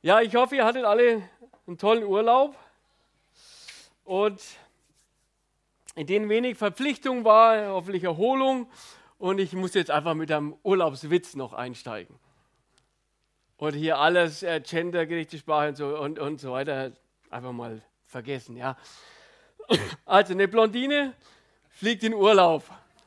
Ja, ich hoffe, ihr hattet alle einen tollen Urlaub und in dem wenig Verpflichtung war, hoffentlich Erholung. Und ich muss jetzt einfach mit einem Urlaubswitz noch einsteigen. Und hier alles gendergerechte Sprache und so weiter einfach mal vergessen. Ja. Also eine Blondine fliegt in Urlaub,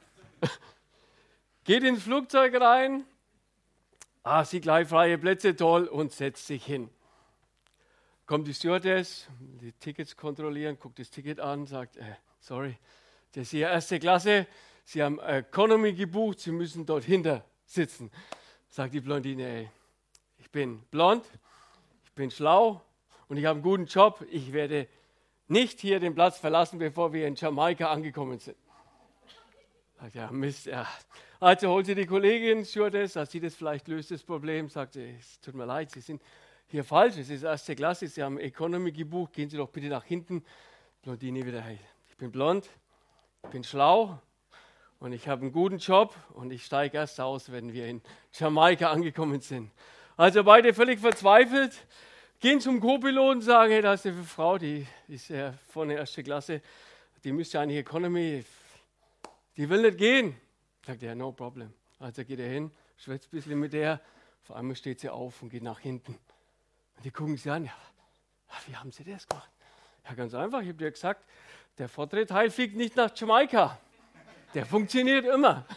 geht ins Flugzeug rein, sieht gleich freie Plätze, toll, und setzt sich hin. Kommt die Stewardess, die Tickets kontrollieren, guckt das Ticket an, sagt, sorry, das ist Ihre erste Klasse, Sie haben Economy gebucht, Sie müssen dort hinter sitzen. Sagt die Blondine, ich bin blond, ich bin schlau und ich habe einen guten Job, ich werde nicht hier den Platz verlassen, bevor wir in Jamaika angekommen sind. Sagt, ja, Mist, ja. Also holt sie die Kollegin, Stewardess, dass sie das vielleicht löst, das Problem, sagt sie, es tut mir leid, Sie sind hier falsch, es ist erste Klasse, Sie haben Economy gebucht, gehen Sie doch bitte nach hinten. Blondine wieder, hey, ich bin blond, ich bin schlau und ich habe einen guten Job und ich steige erst aus, wenn wir in Jamaika angekommen sind. Also beide völlig verzweifelt, gehen zum Co-Piloten und sagen, hey, da ist eine Frau, die ist ja vorne erste Klasse, die müsste eigentlich Economy, die will nicht gehen. Sagt er, no problem. Also geht er hin, schwätzt ein bisschen mit der, vor einmal steht sie auf und geht nach hinten. Und die gucken sie an, ja, wie haben sie das gemacht? Ja, ganz einfach, ich habe dir gesagt, der vordere Teil fliegt nicht nach Jamaika. Der funktioniert immer.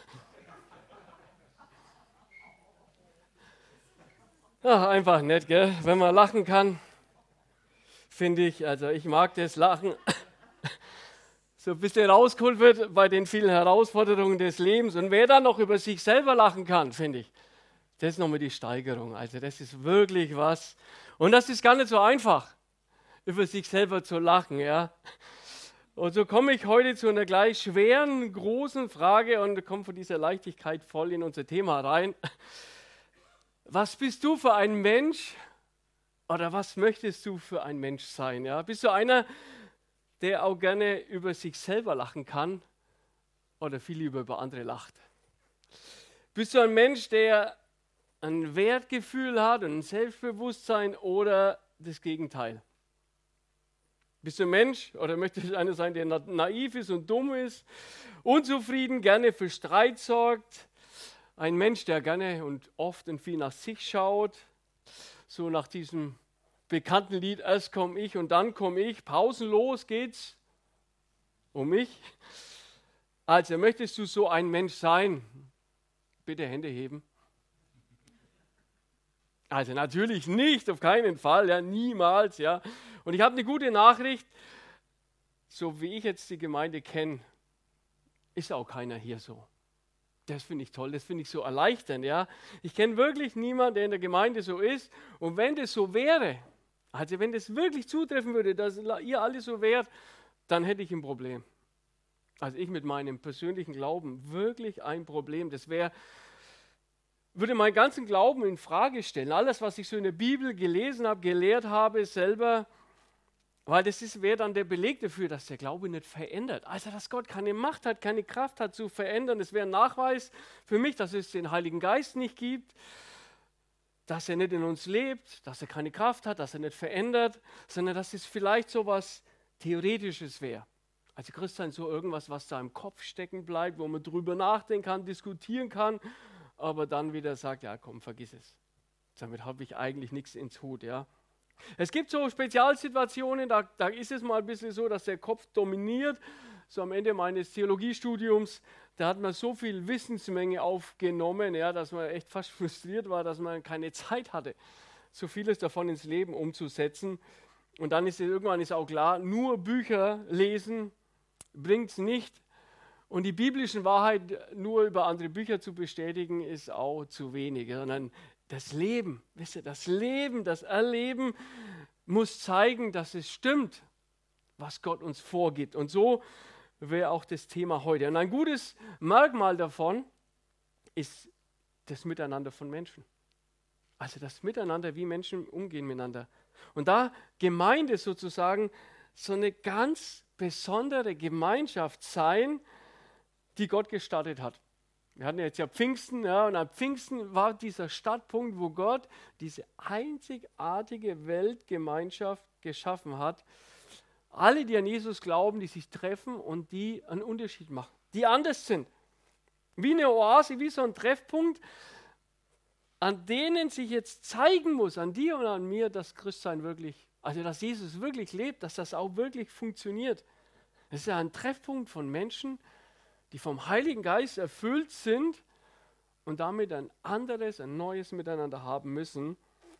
Ach, einfach nett, gell? Wenn man lachen kann, finde ich, also ich mag das Lachen, so ein bisschen rausgeholt wird bei den vielen Herausforderungen des Lebens. Und wer dann noch über sich selber lachen kann, finde ich, das ist nochmal die Steigerung. Also das ist wirklich was. Und das ist gar nicht so einfach, über sich selber zu lachen. Ja. Und so komme ich heute zu einer gleich schweren, großen Frage und komme von dieser Leichtigkeit voll in unser Thema rein. Was bist du für ein Mensch oder was möchtest du für ein Mensch sein? Ja? Bist du einer, der auch gerne über sich selber lachen kann oder viel lieber über andere lacht? Bist du ein Mensch, der ein Wertgefühl hat und ein Selbstbewusstsein oder das Gegenteil? Bist du ein Mensch oder möchtest du einer sein, der naiv ist und dumm ist, unzufrieden, gerne für Streit sorgt? Ein Mensch, der gerne und oft und viel nach sich schaut, so nach diesem bekannten Lied, erst komme ich und dann komme ich, pausenlos geht's um mich. Also möchtest du so ein Mensch sein? Bitte Hände heben. Also natürlich nicht, auf keinen Fall, ja, niemals, ja. Und ich habe eine gute Nachricht, so wie ich jetzt die Gemeinde kenne, ist auch keiner hier so. Das finde ich toll, das finde ich so erleichternd, ja. Ich kenne wirklich niemanden, der in der Gemeinde so ist. Und wenn das so wäre, also wenn das wirklich zutreffen würde, dass ihr alle so wärt, dann hätte ich ein Problem. Also ich mit meinem persönlichen Glauben wirklich ein Problem. Das würde meinen ganzen Glauben in Frage stellen. Alles, was ich so in der Bibel gelesen habe, gelehrt habe, selber, weil das wäre dann der Beleg dafür, dass der Glaube nicht verändert. Also, dass Gott keine Macht hat, keine Kraft hat zu verändern. Das wäre ein Nachweis für mich, dass es den Heiligen Geist nicht gibt, dass er nicht in uns lebt, dass er keine Kraft hat, dass er nicht verändert, sondern dass es vielleicht so was Theoretisches wäre. Also Christsein so irgendwas, was da im Kopf stecken bleibt, wo man drüber nachdenken kann, diskutieren kann, aber dann wieder sagt, ja komm, vergiss es. Damit habe ich eigentlich nichts ins Hut, ja. Es gibt so Spezialsituationen, da ist es mal ein bisschen so, dass der Kopf dominiert. So am Ende meines Theologiestudiums, da hat man so viel Wissensmenge aufgenommen, ja, dass man echt fast frustriert war, dass man keine Zeit hatte, so vieles davon ins Leben umzusetzen. Und dann ist es irgendwann auch klar, nur Bücher lesen bringt es nicht. Und die biblischen Wahrheiten nur über andere Bücher zu bestätigen, ist auch zu wenig, sondern das Leben, wisst ihr, das Leben, das Erleben muss zeigen, dass es stimmt, was Gott uns vorgibt. Und so wäre auch das Thema heute. Und ein gutes Merkmal davon ist das Miteinander von Menschen. Also das Miteinander, wie Menschen umgehen miteinander. Und da Gemeinde sozusagen so eine ganz besondere Gemeinschaft sein, die Gott gestartet hat. Wir hatten jetzt ja Pfingsten, ja, und am Pfingsten war dieser Startpunkt, wo Gott diese einzigartige Weltgemeinschaft geschaffen hat. Alle, die an Jesus glauben, die sich treffen und die einen Unterschied machen, die anders sind. Wie eine Oase, wie so ein Treffpunkt, an denen sich jetzt zeigen muss, an dir und an mir, dass Christsein wirklich, also dass Jesus wirklich lebt, dass das auch wirklich funktioniert. Es ist ja ein Treffpunkt von Menschen, die vom Heiligen Geist erfüllt sind und damit ein anderes, ein neues Miteinander haben müssen.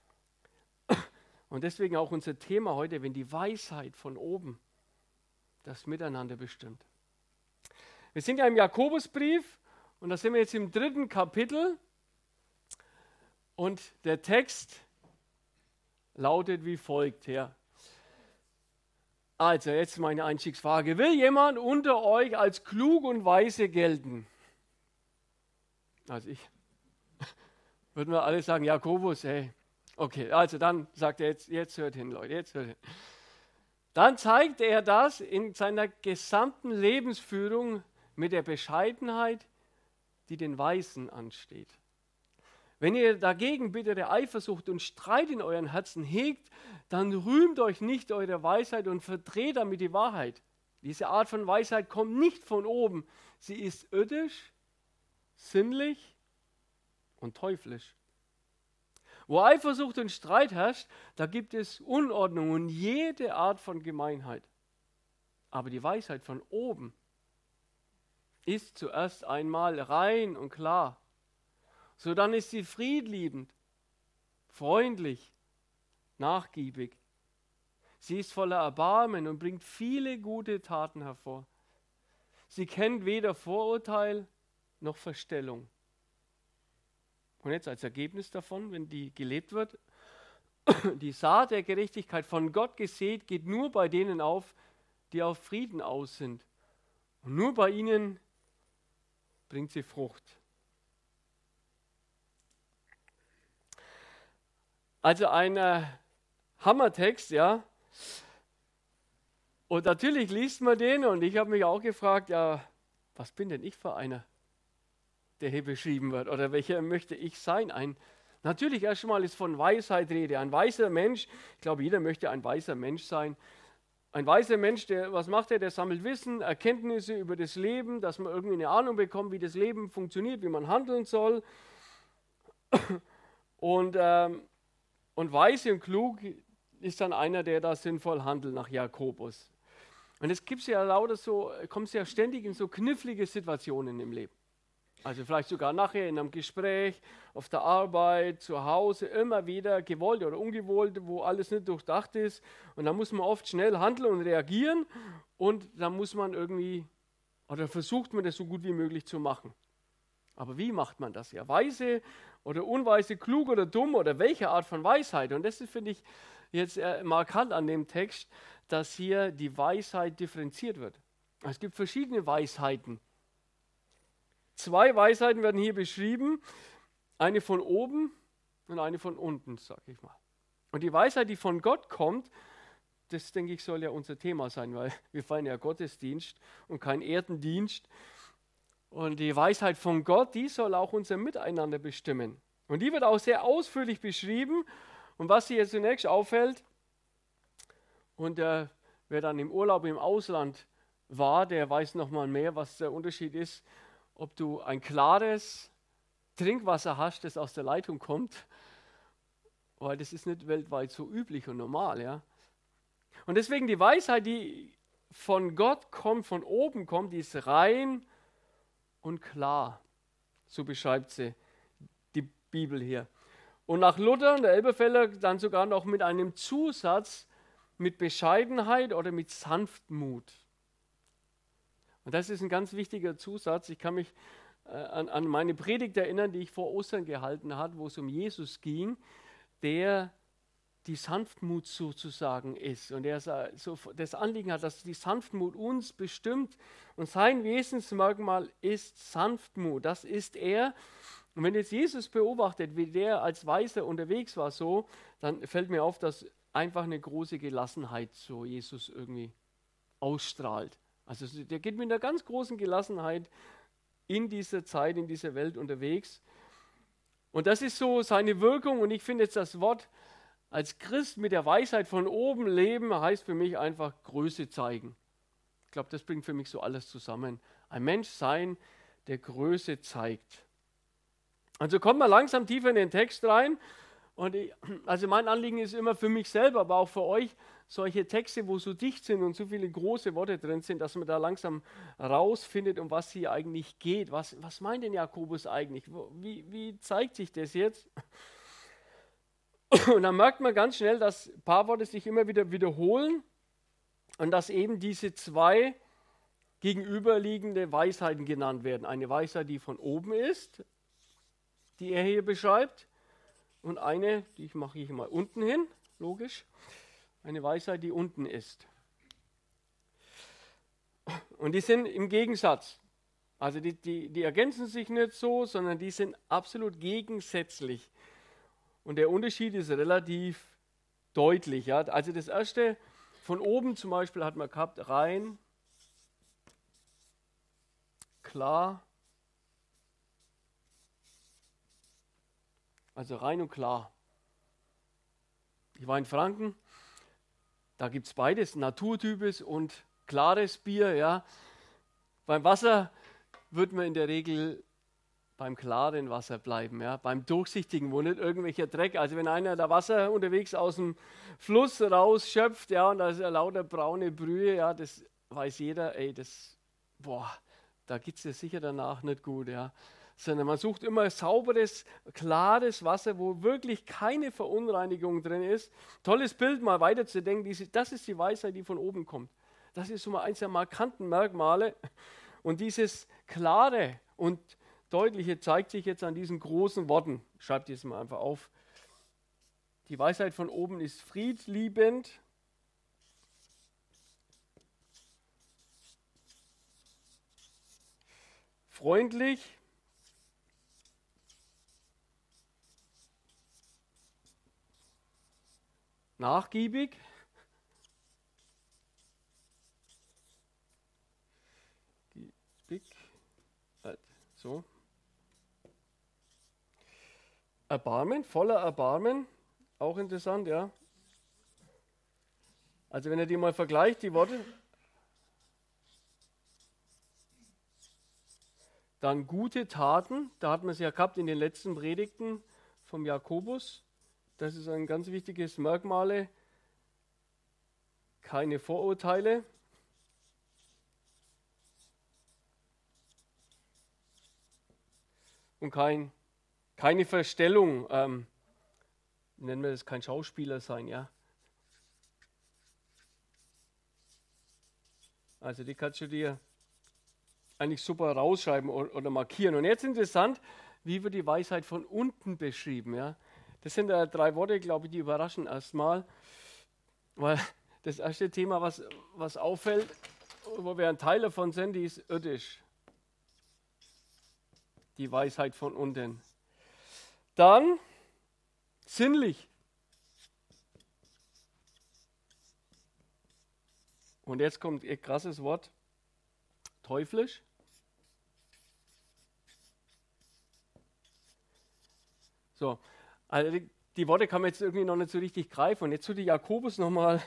Und deswegen auch unser Thema heute, wenn die Weisheit von oben das Miteinander bestimmt. Wir sind ja im Jakobusbrief und da sind wir jetzt im 3. Kapitel und der Text lautet wie folgt. Ja. Also jetzt meine Einstiegsfrage. Will jemand unter euch als klug und weise gelten? Also ich. Würden wir alle sagen, Jakobus, hey. Okay, also dann sagt er jetzt hört hin, Leute, jetzt hört hin. Dann zeigt er das in seiner gesamten Lebensführung mit der Bescheidenheit, die den Weisen ansteht. Wenn ihr dagegen bittere Eifersucht und Streit in euren Herzen hegt, dann rühmt euch nicht eure Weisheit und verdreht damit die Wahrheit. Diese Art von Weisheit kommt nicht von oben. Sie ist irdisch, sinnlich und teuflisch. Wo Eifersucht und Streit herrscht, da gibt es Unordnung und jede Art von Gemeinheit. Aber die Weisheit von oben ist zuerst einmal rein und klar. So dann ist sie friedliebend, freundlich, nachgiebig. Sie ist voller Erbarmen und bringt viele gute Taten hervor. Sie kennt weder Vorurteil noch Verstellung. Und jetzt als Ergebnis davon, wenn die gelebt wird, die Saat der Gerechtigkeit von Gott gesät, geht nur bei denen auf, die auf Frieden aus sind. Und nur bei ihnen bringt sie Frucht. Also ein Hammertext, ja. Und natürlich liest man den und ich habe mich auch gefragt, ja, was bin denn ich für einer, der hier beschrieben wird? Oder welcher möchte ich sein? Natürlich erstmal ist von Weisheit Rede. Ein weiser Mensch, ich glaube, jeder möchte ein weiser Mensch sein. Ein weiser Mensch, was macht er? Der sammelt Wissen, Erkenntnisse über das Leben, dass man irgendwie eine Ahnung bekommt, wie das Leben funktioniert, wie man handeln soll. Und weise und klug ist dann einer, der da sinnvoll handelt nach Jakobus. Und es gibt ja lauter so, kommst ja ständig in so knifflige Situationen im Leben. Also vielleicht sogar nachher in einem Gespräch, auf der Arbeit, zu Hause, immer wieder gewollt oder ungewollt, wo alles nicht durchdacht ist. Und da muss man oft schnell handeln und reagieren und da muss man irgendwie, oder versucht man das so gut wie möglich zu machen. Aber wie macht man das? Ja, weise oder unweise, klug oder dumm oder welche Art von Weisheit? Und das ist, finde ich, jetzt markant an dem Text, dass hier die Weisheit differenziert wird. Es gibt verschiedene Weisheiten. 2 Weisheiten werden hier beschrieben, eine von oben und eine von unten, sage ich mal. Und die Weisheit, die von Gott kommt, das denke ich, soll ja unser Thema sein, weil wir feiern ja Gottesdienst und keinen Erdendienst. Und die Weisheit von Gott, die soll auch unser Miteinander bestimmen. Und die wird auch sehr ausführlich beschrieben. Und was hier zunächst auffällt, und wer dann im Urlaub im Ausland war, der weiß nochmal mehr, was der Unterschied ist, ob du ein klares Trinkwasser hast, das aus der Leitung kommt, weil das ist nicht weltweit so üblich und normal. Ja? Und deswegen die Weisheit, die von Gott kommt, von oben kommt, die ist rein und klar. So beschreibt sie die Bibel hier. Und nach Luther und der Elberfelder dann sogar noch mit einem Zusatz mit Bescheidenheit oder mit Sanftmut. Und das ist ein ganz wichtiger Zusatz. Ich kann mich an meine Predigt erinnern, die ich vor Ostern gehalten habe, wo es um Jesus ging, der die Sanftmut sozusagen ist. Und der so das Anliegen hat, dass die Sanftmut uns bestimmt. Und sein Wesensmerkmal ist Sanftmut. Das ist er. Und wenn jetzt Jesus beobachtet, wie der als Weiser unterwegs war, so, dann fällt mir auf, dass einfach eine große Gelassenheit so Jesus irgendwie ausstrahlt. Also der geht mit einer ganz großen Gelassenheit in dieser Zeit, in dieser Welt unterwegs. Und das ist so seine Wirkung. Und ich finde jetzt das Wort als Christ mit der Weisheit von oben leben, heißt für mich einfach Größe zeigen. Ich glaube, das bringt für mich so alles zusammen. Ein Mensch sein, der Größe zeigt. Also kommt mal langsam tiefer in den Text rein. Und also mein Anliegen ist immer für mich selber, aber auch für euch, solche Texte, wo so dicht sind und so viele große Worte drin sind, dass man da langsam rausfindet, um was hier eigentlich geht. Was meint denn Jakobus eigentlich? Wie zeigt sich das jetzt? Und dann merkt man ganz schnell, dass ein paar Worte sich immer wieder wiederholen und dass eben diese zwei gegenüberliegende Weisheiten genannt werden. Eine Weisheit, die von oben ist, die er hier beschreibt, und eine, die mache ich mal unten hin, logisch, eine Weisheit, die unten ist. Und die sind im Gegensatz. Also die ergänzen sich nicht so, sondern die sind absolut gegensätzlich. Und der Unterschied ist relativ deutlich. Ja? Also das erste, von oben zum Beispiel hat man gehabt, rein, klar, also rein und klar. Ich war in Franken, da gibt es beides, naturtypes und klares Bier. Ja. Beim Wasser wird man in der Regel beim klaren Wasser bleiben, ja. Beim durchsichtigen, wo nicht irgendwelcher Dreck, also wenn einer da Wasser unterwegs aus dem Fluss rausschöpft, ja, und da ist ja lauter braune Brühe, ja, das weiß jeder, da geht es dir sicher danach nicht gut, ja. Sondern man sucht immer sauberes, klares Wasser, wo wirklich keine Verunreinigung drin ist. Tolles Bild, mal weiterzudenken, das ist die Weisheit, die von oben kommt. Das ist so mal eins der markanten Merkmale. Und dieses klare und deutliche zeigt sich jetzt an diesen großen Worten. Schreibt es mal einfach auf. Die Weisheit von oben ist friedliebend, freundlich, nachgiebig, so. Erbarmen, voller Erbarmen, auch interessant, ja. Also wenn ihr die mal vergleicht, die Worte, dann gute Taten, da hat man es ja gehabt in den letzten Predigten vom Jakobus. Das ist ein ganz wichtiges Merkmal. Keine Vorurteile. Und keine Verstellung. Nennen wir das kein Schauspieler sein, ja. Also die kannst du dir eigentlich super rausschreiben oder markieren. Und jetzt interessant, wie wird die Weisheit von unten beschrieben, ja. Das sind 3 Worte, glaube ich, die überraschen erstmal, weil das erste Thema, was auffällt, wo wir ein Teil davon sind, die ist irdisch. Die Weisheit von unten. Dann sinnlich. Und jetzt kommt ein krasses Wort, teuflisch. So, also die Worte kann man jetzt irgendwie noch nicht so richtig greifen. Und jetzt würde Jakobus nochmal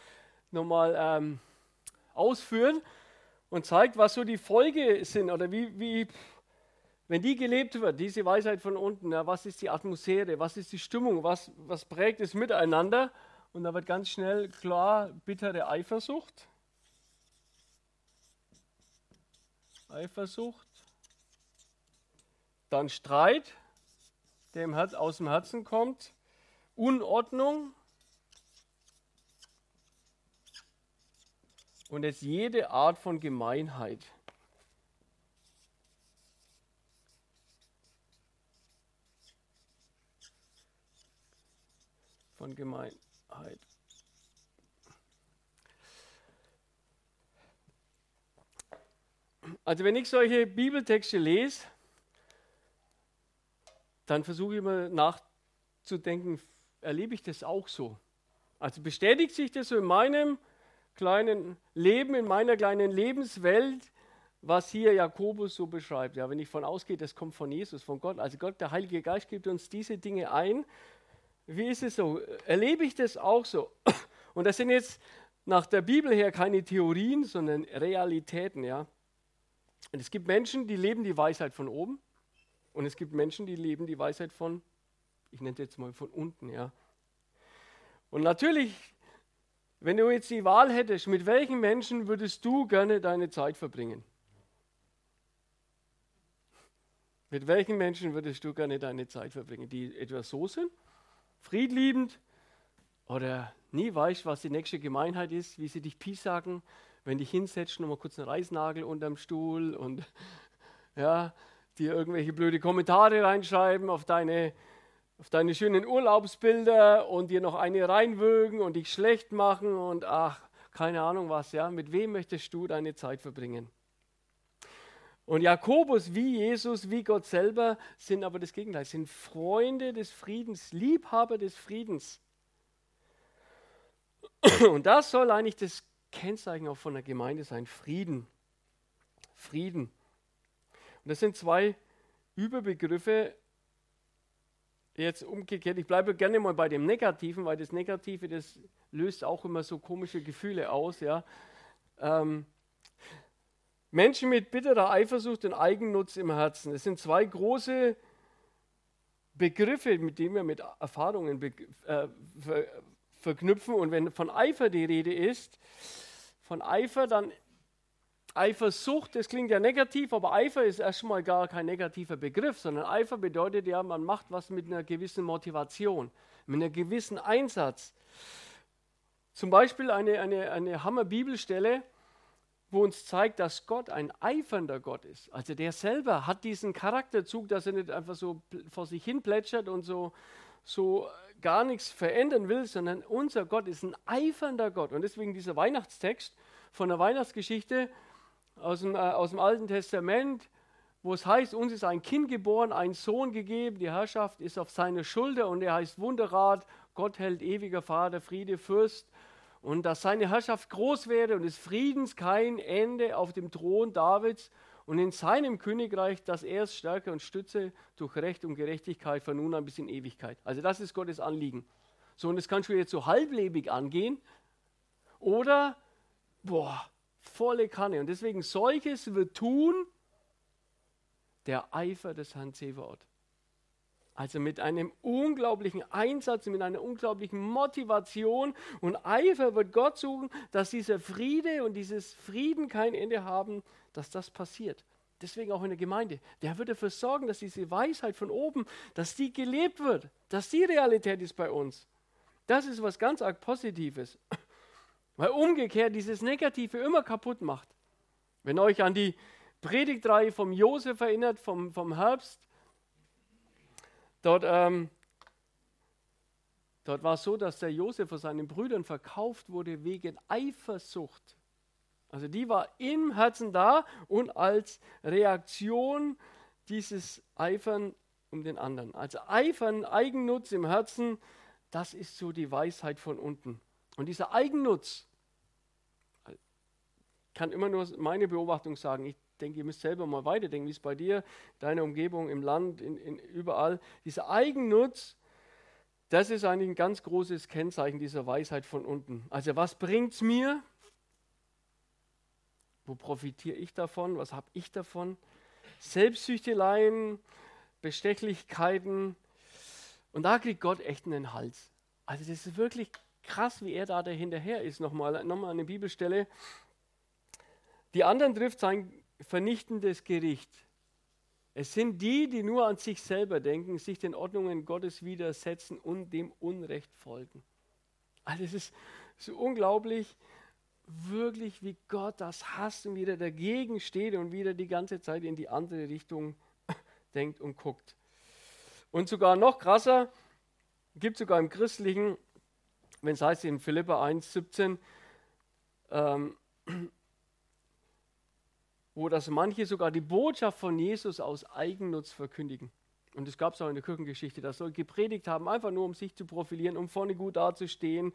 ausführen und zeigt, was so die Folge sind oder wie wenn die gelebt wird, diese Weisheit von unten, ja, was ist die Atmosphäre, was ist die Stimmung, was prägt das Miteinander? Und da wird ganz schnell klar, bittere Eifersucht. Dann Streit, der aus dem Herzen kommt, Unordnung und jetzt jede Art von Gemeinheit. Von Gemeinheit. Also wenn ich solche Bibeltexte lese, dann versuche ich immer nachzudenken, erlebe ich das auch so? Also bestätigt sich das so in meinem kleinen Leben, in meiner kleinen Lebenswelt, was hier Jakobus so beschreibt. Ja, wenn ich von ausgehe, das kommt von Jesus, von Gott. Also Gott, der Heilige Geist, gibt uns diese Dinge ein. Wie ist es so? Erlebe ich das auch so? Und das sind jetzt nach der Bibel her keine Theorien, sondern Realitäten. Ja? Und es gibt Menschen, die leben die Weisheit von oben. Und es gibt Menschen, die leben die Weisheit von, ich nenne es jetzt mal von unten. Ja? Und natürlich, wenn du jetzt die Wahl hättest, mit welchen Menschen würdest du gerne deine Zeit verbringen? Mit welchen Menschen würdest du gerne deine Zeit verbringen? Die etwa so sind, friedliebend oder nie weißt, was die nächste Gemeinheit ist, wie sie dich piesacken, wenn dich hinsetzt, nochmal kurz einen Reisnagel unterm Stuhl und ja, dir irgendwelche blöde Kommentare reinschreiben auf deine schönen Urlaubsbilder und dir noch eine reinwürgen und dich schlecht machen und ach, keine Ahnung was, ja. Mit wem möchtest du deine Zeit verbringen? Und Jakobus, wie Jesus, wie Gott selber, sind aber das Gegenteil, sind Freunde des Friedens, Liebhaber des Friedens. Und das soll eigentlich das Kennzeichen auch von der Gemeinde sein, Frieden. Frieden. Und das sind zwei Überbegriffe, jetzt umgekehrt. Ich bleibe gerne mal bei dem Negativen, weil das Negative, das löst auch immer so komische Gefühle aus. Ja. Menschen mit bitterer Eifersucht und Eigennutz im Herzen. Das sind zwei große Begriffe, mit denen wir mit Erfahrungen verknüpfen. Und wenn von Eifer die Rede ist, von Eifer, dann Eifersucht, das klingt ja negativ, aber Eifer ist erstmal gar kein negativer Begriff, sondern Eifer bedeutet ja, man macht was mit einer gewissen Motivation, mit einem gewissen Einsatz. Zum Beispiel eine Hammer-Bibelstelle, wo uns zeigt, dass Gott ein eifernder Gott ist. Also der selber hat diesen Charakterzug, dass er nicht einfach so vor sich hin plätschert und so gar nichts verändern will, sondern unser Gott ist ein eifernder Gott. Und deswegen dieser Weihnachtstext von der Weihnachtsgeschichte aus dem Alten Testament, wo es heißt, uns ist ein Kind geboren, ein Sohn gegeben, die Herrschaft ist auf seine Schulter und er heißt Wunderrat, Gott hält ewiger Vater, Friede, Fürst. Und dass seine Herrschaft groß werde und des Friedens kein Ende auf dem Thron Davids und in seinem Königreich, dass er es stärke und stütze durch Recht und Gerechtigkeit von nun an bis in Ewigkeit. Also das ist Gottes Anliegen. So, und das kannst du jetzt so halblebig angehen oder, volle Kanne. Und deswegen, solches wird tun der Eifer des Herrn Zebaoth. Also mit einem unglaublichen Einsatz, mit einer unglaublichen Motivation und Eifer wird Gott suchen, dass dieser Friede und dieses Frieden kein Ende haben, dass das passiert. Deswegen auch in der Gemeinde. Der wird dafür sorgen, dass diese Weisheit von oben, dass die gelebt wird, dass die Realität ist bei uns. Das ist was ganz arg Positives. Weil umgekehrt dieses Negative immer kaputt macht. Wenn ihr euch an die Predigtreihe vom Josef erinnert, vom Herbst, Dort war es so, dass der Josef von seinen Brüdern verkauft wurde wegen Eifersucht. Also die war im Herzen da und als Reaktion dieses Eifern um den anderen. Also Eifern, Eigennutz im Herzen, das ist so die Weisheit von unten. Und dieser Eigennutz, ich kann immer nur meine Beobachtung sagen, ich denke, ihr müsst selber mal weiterdenken, wie es bei dir, deiner Umgebung, im Land, überall. Dieser Eigennutz, das ist eigentlich ein ganz großes Kennzeichen dieser Weisheit von unten. Also was bringt es mir? Wo profitiere ich davon? Was habe ich davon? Selbstsüchteleien, Bestechlichkeiten. Und da kriegt Gott echt einen Hals. Also das ist wirklich krass, wie er da dahinterher ist. Nochmal eine Bibelstelle. Die anderen trifft sein vernichtendes Gericht. Es sind die nur an sich selber denken, sich den Ordnungen Gottes widersetzen und dem Unrecht folgen. Also es ist so unglaublich, wirklich, wie Gott das hasst und wieder dagegen steht und wieder die ganze Zeit in die andere Richtung denkt und guckt. Und sogar noch krasser, gibt sogar im Christlichen, wenn es heißt in Philipper 1,17, wo das manche sogar die Botschaft von Jesus aus Eigennutz verkündigen. Und es gab es auch in der Kirchengeschichte, das soll gepredigt haben, einfach nur um sich zu profilieren, um vorne gut dazustehen,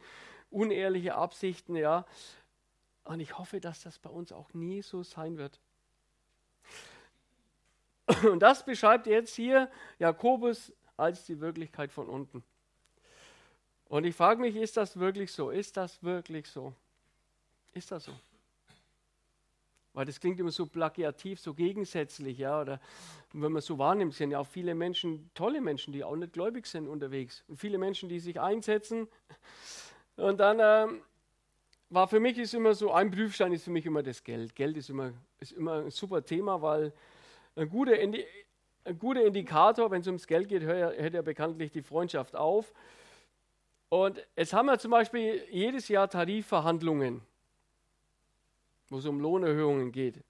unehrliche Absichten, ja. Und ich hoffe, dass das bei uns auch nie so sein wird. Und das beschreibt jetzt hier Jakobus als die Wirklichkeit von unten. Und ich frage mich, ist das wirklich so? Ist das wirklich so? Ist das so? Weil das klingt immer so plagiativ, so gegensätzlich, ja, oder wenn man so wahrnimmt, sind ja auch viele Menschen, tolle Menschen, die auch nicht gläubig sind unterwegs. Und viele Menschen, die sich einsetzen. Und dann war für mich ist immer so, ein Prüfstein ist für mich immer das Geld. Geld ist immer ein super Thema, weil ein guter Indikator, wenn es ums Geld geht, hört ja bekanntlich die Freundschaft auf. Und jetzt haben wir zum Beispiel jedes Jahr Tarifverhandlungen, wo es um Lohnerhöhungen geht.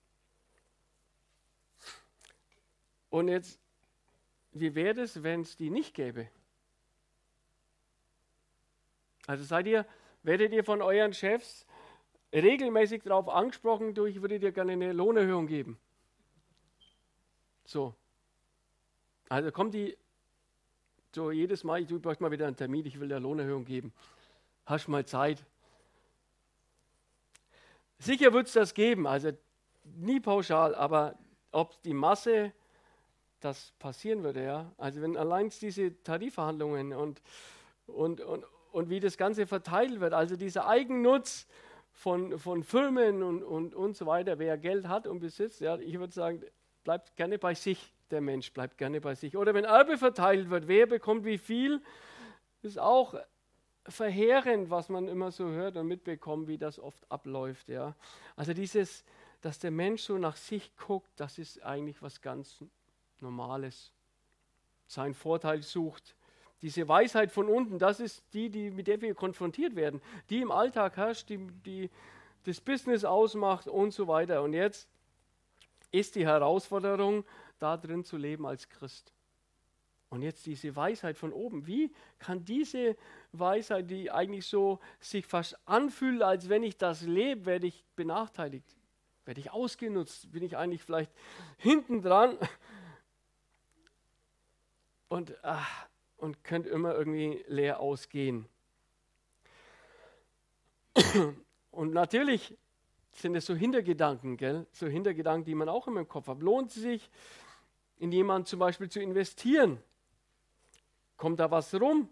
Und jetzt, wie wäre es, wenn es die nicht gäbe? Also werdet ihr von euren Chefs regelmäßig darauf angesprochen, ich würde dir gerne eine Lohnerhöhung geben? So. Also kommt die so jedes Mal, ich bräuchte mal wieder einen Termin, ich will dir Lohnerhöhung geben. Hast du mal Zeit? Sicher wird es das geben, also nie pauschal, aber ob die Masse das passieren würde, ja. Also wenn allein diese Tarifverhandlungen und wie das Ganze verteilt wird, also dieser Eigennutz von Firmen und so weiter, wer Geld hat und besitzt, ja, ich würde sagen, bleibt gerne bei sich, der Mensch bleibt gerne bei sich. Oder wenn Erbe verteilt wird, wer bekommt wie viel, ist auch verheerend, was man immer so hört und mitbekommt, wie das oft abläuft. Ja. Also dass der Mensch so nach sich guckt, das ist eigentlich was ganz Normales. Seinen Vorteil sucht. Diese Weisheit von unten, das ist mit der wir konfrontiert werden, die im Alltag herrscht, die das Business ausmacht und so weiter. Und jetzt ist die Herausforderung, da drin zu leben als Christ. Und jetzt diese Weisheit von oben. Wie kann diese Weisheit, die eigentlich so sich fast anfühlt, als wenn ich das lebe, werde ich benachteiligt? Werde ich ausgenutzt? Bin ich eigentlich vielleicht hinten dran? Und könnte immer irgendwie leer ausgehen. Und natürlich sind es so Hintergedanken, gell? So Hintergedanken, die man auch immer im Kopf hat. Lohnt es sich, in jemanden zum Beispiel zu investieren? Kommt da was rum?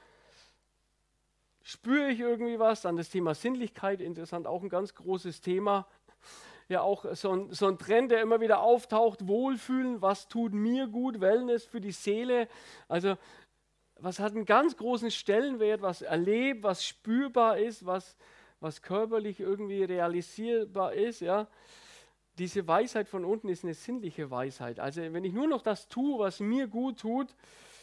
Spüre ich irgendwie was? Dann das Thema Sinnlichkeit, interessant, auch ein ganz großes Thema. Ja, auch so ein Trend, der immer wieder auftaucht, Wohlfühlen, was tut mir gut, Wellness für die Seele. Also was hat einen ganz großen Stellenwert, was erlebt, was spürbar ist, was körperlich irgendwie realisierbar ist. Ja. Diese Weisheit von unten ist eine sinnliche Weisheit. Also wenn ich nur noch das tue, was mir gut tut,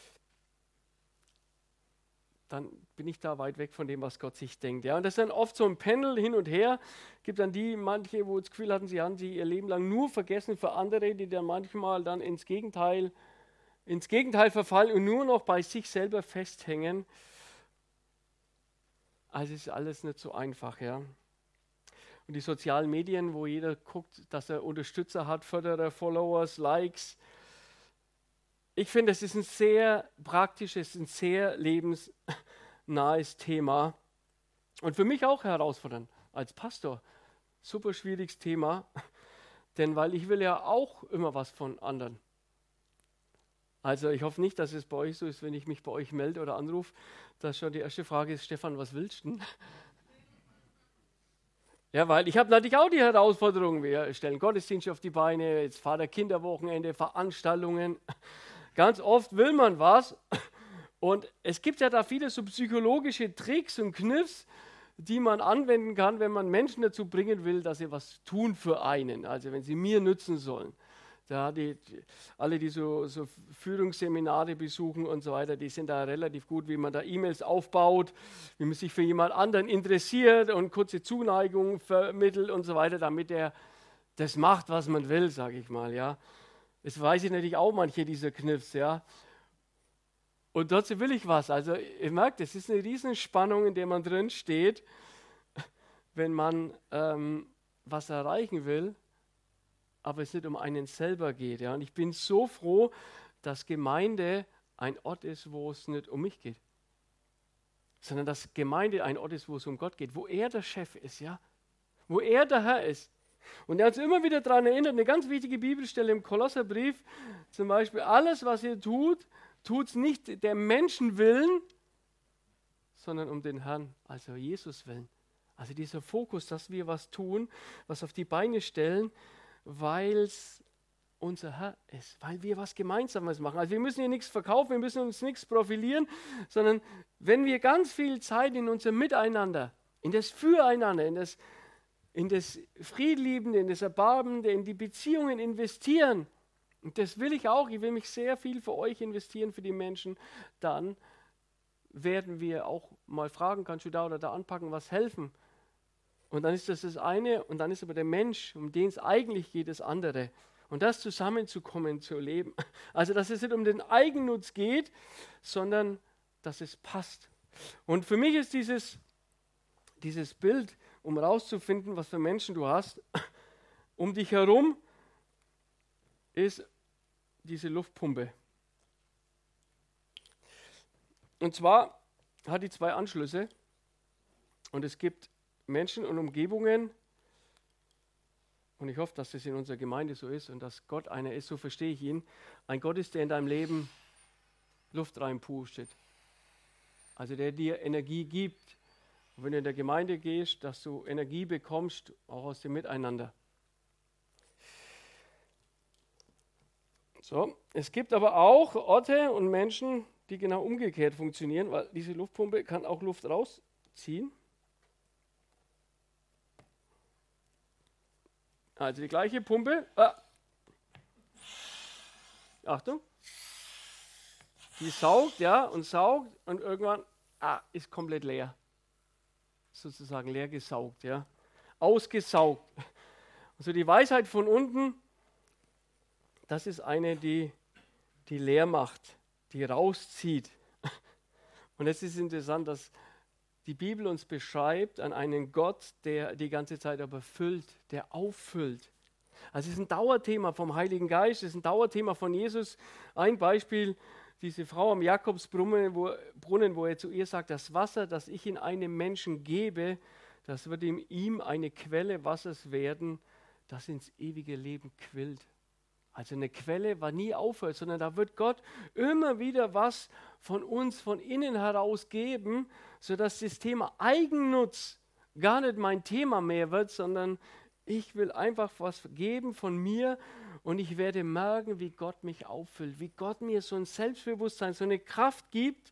dann bin ich da weit weg von dem, was Gott sich denkt. Ja. Und das ist dann oft so ein Pendel hin und her. Gibt dann manche, wo das Gefühl hatten, sie haben sie ihr Leben lang nur vergessen für andere, die dann manchmal dann ins Gegenteil verfallen und nur noch bei sich selber festhängen. Also ist alles nicht so einfach, ja. Und die sozialen Medien, wo jeder guckt, dass er Unterstützer hat, Förderer, Followers, Likes. Ich finde, es ist ein sehr praktisches, ein sehr lebensnahes Thema. Und für mich auch herausfordernd als Pastor. Super schwieriges Thema, denn weil ich will ja auch immer was von anderen. Also ich hoffe nicht, dass es bei euch so ist, wenn ich mich bei euch melde oder anrufe, dass schon die erste Frage ist, Stefan, was willst du denn? Ja, weil ich habe natürlich auch die Herausforderung, wir stellen Gottesdienste auf die Beine, jetzt Vater-Kinder-Wochenende, Veranstaltungen. Ganz oft will man was und es gibt ja da viele so psychologische Tricks und Kniffs, die man anwenden kann, wenn man Menschen dazu bringen will, dass sie was tun für einen, also wenn sie mir nützen sollen. Da alle, die so Führungsseminare besuchen und so weiter, die sind da relativ gut, wie man da E-Mails aufbaut, wie man sich für jemand anderen interessiert und kurze Zuneigung vermittelt und so weiter, damit er das macht, was man will, sage ich mal. Ja. Das weiß ich natürlich auch manche dieser Kniffs. Ja. Und dazu will ich was. Also ihr merkt, es ist eine Riesenspannung, in der man drin steht, wenn man was erreichen will, aber es nicht um einen selber geht. Ja. Und ich bin so froh, dass Gemeinde ein Ort ist, wo es nicht um mich geht, sondern dass Gemeinde ein Ort ist, wo es um Gott geht, wo er der Chef ist, ja, wo er der Herr ist. Und er hat uns immer wieder daran erinnert, eine ganz wichtige Bibelstelle im Kolosserbrief, zum Beispiel, alles, was ihr tut, tut es nicht der Menschen willen, sondern um den Herrn, also Jesus willen. Also dieser Fokus, dass wir was tun, was auf die Beine stellen, weil es unser Herr ist, weil wir was Gemeinsames machen. Also wir müssen hier nichts verkaufen, wir müssen uns nichts profilieren, sondern wenn wir ganz viel Zeit in unser Miteinander, in das Füreinander, in das Friedliebende, in das Erbarmende, in die Beziehungen investieren, und das will ich auch, ich will mich sehr viel für euch investieren, für die Menschen, dann werden wir auch mal fragen, kannst du da oder da anpacken, was helfen? Und dann ist das eine, und dann ist aber der Mensch, um den es eigentlich geht, das andere. Und das zusammenzukommen, zu erleben. Also, dass es nicht um den Eigennutz geht, sondern dass es passt. Und für mich ist dieses Bild, um rauszufinden, was für Menschen du hast, um dich herum, ist diese Luftpumpe. Und zwar hat die 2 Anschlüsse und es gibt Menschen und Umgebungen, und ich hoffe, dass das in unserer Gemeinde so ist und dass Gott einer ist, so verstehe ich ihn. Ein Gott ist, der in deinem Leben Luft reinpustet. Also der dir Energie gibt. Und wenn du in der Gemeinde gehst, dass du Energie bekommst, auch aus dem Miteinander. So, es gibt aber auch Orte und Menschen, die genau umgekehrt funktionieren, weil diese Luftpumpe kann auch Luft rausziehen. Also die gleiche Pumpe, Achtung, die saugt, ja, und saugt und irgendwann ist komplett leer. Sozusagen leer gesaugt, ja, ausgesaugt. Also die Weisheit von unten, das ist eine, die leer macht, die rauszieht. Und es ist interessant, dass die Bibel uns beschreibt an einen Gott, der die ganze Zeit aber füllt, der auffüllt. Also es ist ein Dauerthema vom Heiligen Geist, es ist ein Dauerthema von Jesus. Ein Beispiel, diese Frau am Jakobsbrunnen, wo er zu ihr sagt, das Wasser, das ich in einem Menschen gebe, das wird in ihm eine Quelle Wassers werden, das ins ewige Leben quillt. Also eine Quelle, war nie aufhört, sondern da wird Gott immer wieder was von uns von innen heraus geben, sodass das Thema Eigennutz gar nicht mein Thema mehr wird, sondern ich will einfach was geben von mir und ich werde merken, wie Gott mich auffüllt, wie Gott mir so ein Selbstbewusstsein, so eine Kraft gibt,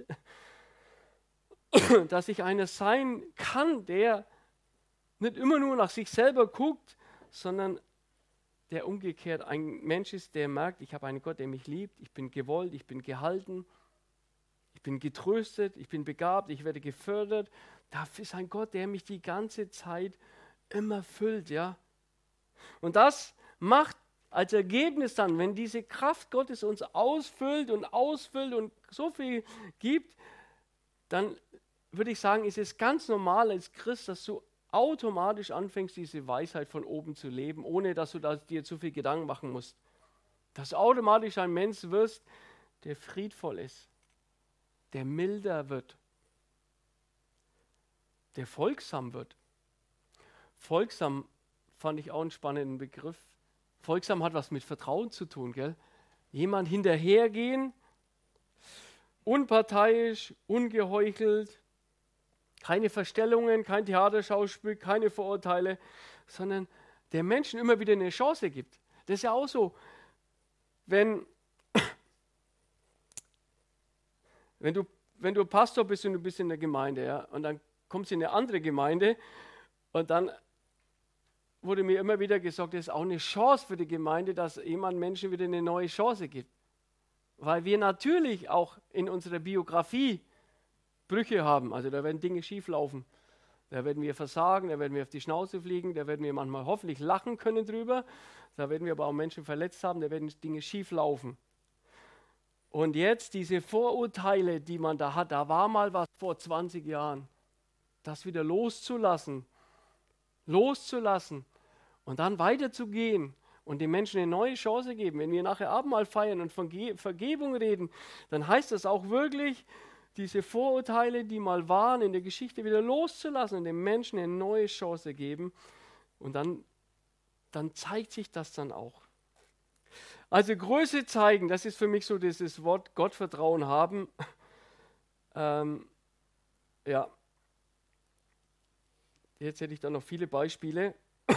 dass ich einer sein kann, der nicht immer nur nach sich selber guckt, sondern der umgekehrt ein Mensch ist, der merkt, ich habe einen Gott, der mich liebt, ich bin gewollt, ich bin gehalten, ich bin getröstet, ich bin begabt, ich werde gefördert. Da ist ein Gott, der mich die ganze Zeit immer füllt, ja. Und das macht als Ergebnis dann, wenn diese Kraft Gottes uns ausfüllt und so viel gibt, dann würde ich sagen, ist es ganz normal als Christ, dass du automatisch anfängst, diese Weisheit von oben zu leben, ohne dass du dir zu viel Gedanken machen musst. Dass du automatisch ein Mensch wirst, der friedvoll ist, der milder wird, der folgsam wird. Folgsam fand ich auch einen spannenden Begriff. Folgsam hat was mit Vertrauen zu tun, gell? Jemand hinterhergehen, unparteiisch, ungeheuchelt, keine Verstellungen, kein Theaterschauspiel, keine Vorurteile, sondern der Menschen immer wieder eine Chance gibt. Das ist ja auch so, wenn du Pastor bist und du bist in der Gemeinde, ja, und dann kommst du in eine andere Gemeinde und dann wurde mir immer wieder gesagt, das ist auch eine Chance für die Gemeinde, dass jemand Menschen wieder eine neue Chance gibt. Weil wir natürlich auch in unserer Biografie Brüche haben, also da werden Dinge schieflaufen. Da werden wir versagen, da werden wir auf die Schnauze fliegen, da werden wir manchmal hoffentlich lachen können drüber, da werden wir aber auch Menschen verletzt haben, da werden Dinge schieflaufen. Und jetzt diese Vorurteile, die man da hat, da war mal was vor 20 Jahren, das wieder loszulassen und dann weiterzugehen und den Menschen eine neue Chance geben. Wenn wir nachher Abendmahl feiern und von Vergebung reden, dann heißt das auch wirklich, diese Vorurteile, die mal waren, in der Geschichte wieder loszulassen und den Menschen eine neue Chance geben. Und dann dann zeigt sich das dann auch. Also Größe zeigen, das ist für mich so dieses Wort Gottvertrauen haben. Ja, jetzt hätte ich da noch viele Beispiele.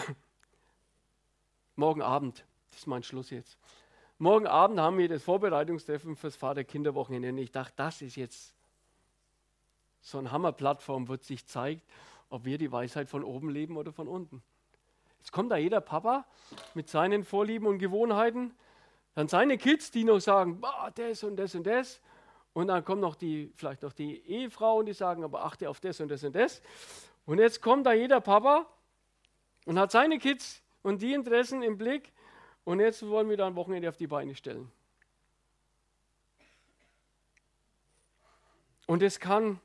Morgen Abend, das ist mein Schluss jetzt. Morgen Abend haben wir das Vorbereitungstreffen fürs Vater-Kinder-Wochenende. Und ich dachte, das ist jetzt so eine Hammerplattform, wo sich zeigt, ob wir die Weisheit von oben leben oder von unten. Jetzt kommt da jeder Papa mit seinen Vorlieben und Gewohnheiten, dann seine Kids, die noch sagen, das und das und das. Und dann kommt noch vielleicht noch die Ehefrau und die sagen, aber achte auf das und das und das. Und jetzt kommt da jeder Papa und hat seine Kids und die Interessen im Blick. Und jetzt wollen wir da ein Wochenende auf die Beine stellen. Und es kann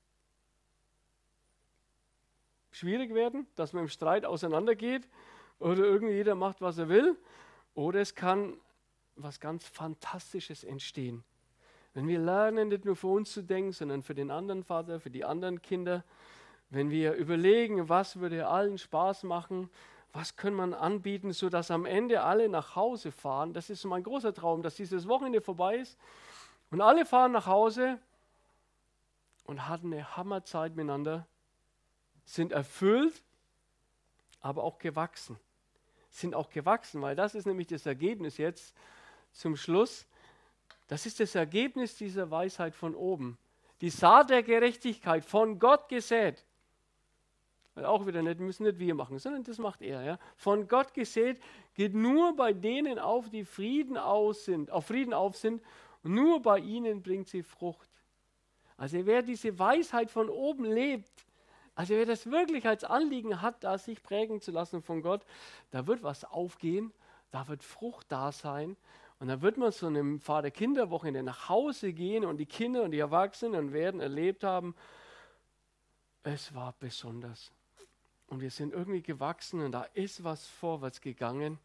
schwierig werden, dass man im Streit auseinandergeht oder irgendwie jeder macht, was er will. Oder es kann was ganz Fantastisches entstehen. Wenn wir lernen, nicht nur für uns zu denken, sondern für den anderen Vater, für die anderen Kinder. Wenn wir überlegen, was würde allen Spaß machen, was kann man anbieten, sodass am Ende alle nach Hause fahren. Das ist mein großer Traum, dass dieses Wochenende vorbei ist und alle fahren nach Hause und hatten eine Hammerzeit miteinander, sind erfüllt, aber auch gewachsen. Sind auch gewachsen, weil das ist nämlich das Ergebnis jetzt zum Schluss. Das ist das Ergebnis dieser Weisheit von oben. Die Saat der Gerechtigkeit von Gott gesät. Auch wieder nicht, müssen nicht wir machen, sondern das macht er. Ja? Von Gott gesät, geht nur bei denen auf, die auf Frieden aus sind. Und nur bei ihnen bringt sie Frucht. Also wer diese Weisheit von oben lebt, also wer das wirklich als Anliegen hat, da sich prägen zu lassen von Gott, da wird was aufgehen, da wird Frucht da sein. Und dann wird man zu einem Vater-Kinder-Wochenende nach Hause gehen und die Kinder und die Erwachsenen werden erlebt haben, es war besonders. Und wir sind irgendwie gewachsen und da ist was vorwärts gegangen,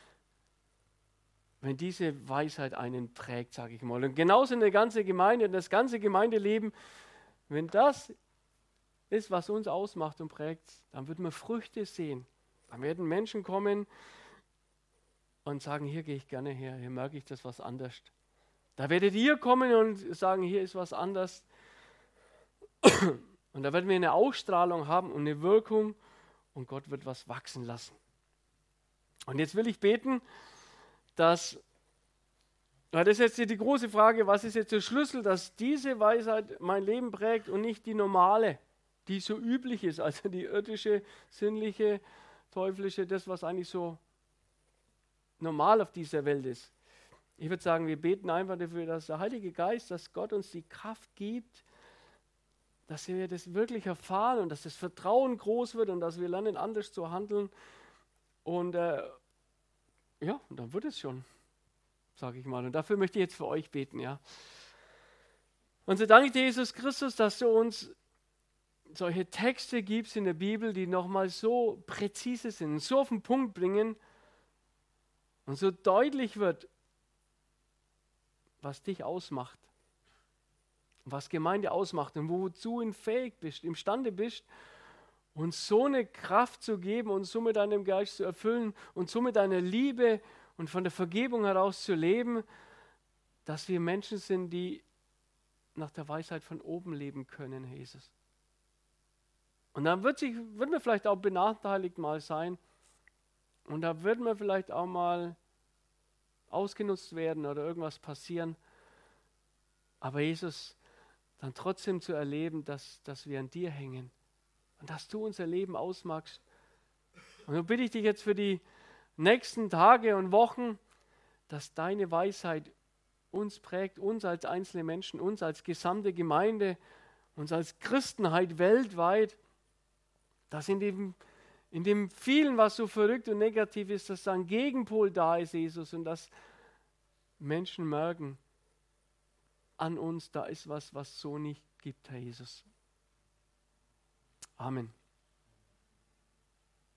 wenn diese Weisheit einen prägt, sage ich mal. Und genauso in der ganzen Gemeinde, das ganze Gemeindeleben, wenn das ist, was uns ausmacht und prägt, dann wird man Früchte sehen. Dann werden Menschen kommen und sagen, hier gehe ich gerne her, hier merke ich das was anders. Da werdet ihr kommen und sagen, hier ist was anders. Und da werden wir eine Ausstrahlung haben und eine Wirkung und Gott wird was wachsen lassen. Und jetzt will ich beten, das ist jetzt die große Frage, was ist jetzt der Schlüssel, dass diese Weisheit mein Leben prägt und nicht die normale, die so üblich ist, also die irdische, sinnliche, teuflische, das, was eigentlich so normal auf dieser Welt ist. Ich würde sagen, wir beten einfach dafür, dass der Heilige Geist, dass Gott uns die Kraft gibt, dass wir das wirklich erfahren und dass das Vertrauen groß wird und dass wir lernen, anders zu handeln. Und und dann wird es schon, sage ich mal. Und dafür möchte ich jetzt für euch beten, ja. Und so danke ich dir, Jesus Christus, dass du uns solche Texte gibst in der Bibel, die nochmal so präzise sind, so auf den Punkt bringen und so deutlich wird, was dich ausmacht, was Gemeinde ausmacht und wozu du fähig bist, imstande bist, uns so eine Kraft zu geben und so mit deinem Geist zu erfüllen und so mit deiner Liebe und von der Vergebung heraus zu leben, dass wir Menschen sind, die nach der Weisheit von oben leben können, Herr Jesus. Und dann wird man vielleicht auch benachteiligt mal sein und da wird man vielleicht auch mal ausgenutzt werden oder irgendwas passieren. Aber Jesus, dann trotzdem zu erleben, dass wir an dir hängen und dass du unser Leben ausmachst. Und so bitte ich dich jetzt für die nächsten Tage und Wochen, dass deine Weisheit uns prägt, uns als einzelne Menschen, uns als gesamte Gemeinde, uns als Christenheit weltweit, dass in dem vielen, was so verrückt und negativ ist, dass da ein Gegenpol da ist, Jesus, und dass Menschen merken, an uns, da ist was so nicht gibt, Herr Jesus. Amen.